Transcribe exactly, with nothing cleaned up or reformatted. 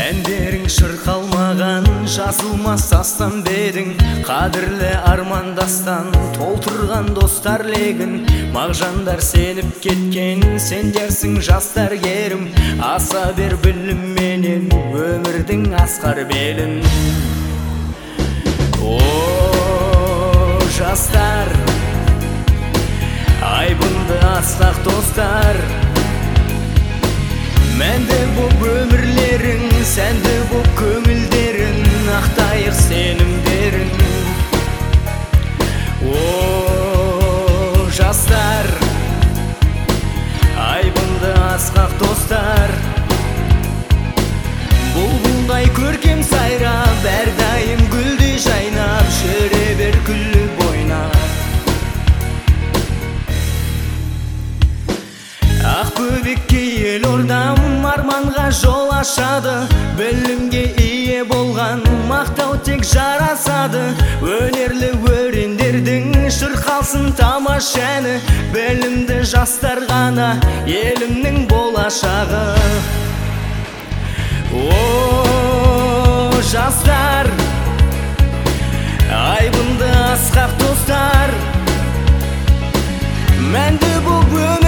Әндерің шырқалмаған жазылмас астан бедің, қадірлі армандастан толтырған достар легін. Мағжандар сеніп кеткен, сендерсің жастар керім, аса бер білімменен өмірдің асқар белін. О, жастар, айбынды асқақ достар, мәнді боп өмірлерің, сәнді боп көңілдерін, ақтайық сенімдерін. О, жастар, айбынды асқақ достар, бұлбұлдай көркем сайрап, әрдайым гүлдей жайнап, жүре бер күліп ойнап. Ақбөбекке елордам арманға жол ашады, білімге ие болған мақтау тек жарасады. Өнерлі өрендердің шырқалсын тамаша әні, білімді жастар ғана елімнің болашағы. О, жастар, айбынды асқақ достар, мәнді боп өмір